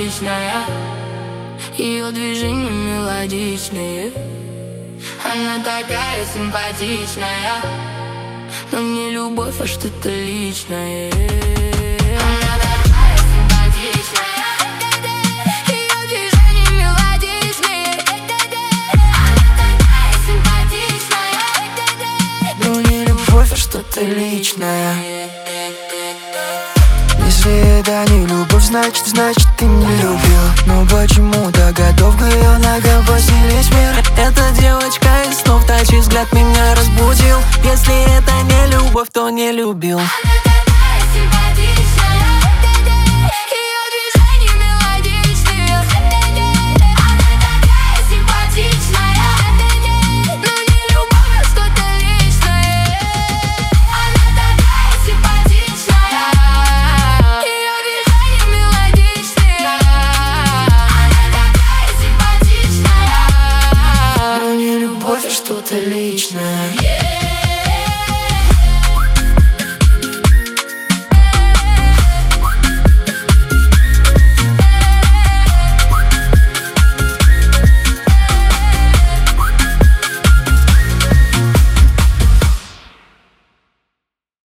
симпатичная, ее движения мелодичные. Она такая симпатичная, но не любовь, а что-то личное. Она такая симпатичная, ее движения мелодичные. Она такая симпатичная, но не любовь, а что-то личное. Если это не любовь, значит ты не любил. Но почему-то готов к ее ногам поселить мир. Эта девочка из снов, тачий взгляд меня разбудил. Если это не любовь, то не любил. Она такая симпатичная, ее движения мелодичные. Она такая симпатичная, но не любовь, а что-то личное. Она такая симпатичная, ее движения мелодичные. Она такая симпатичная, Но не любовь, а что-то личное.